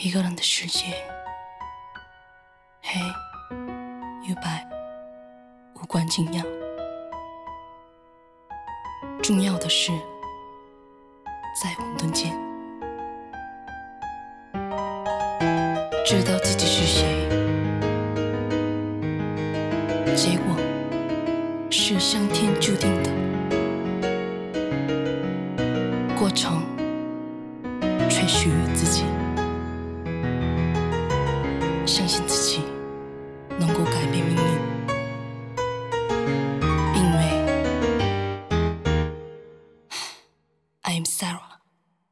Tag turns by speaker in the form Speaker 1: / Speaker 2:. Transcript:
Speaker 1: 一个人的世界，黑与白无关紧要，重要的是在混沌间知道自己是谁，结果是上天注定的，过程却属于自己。相信自己，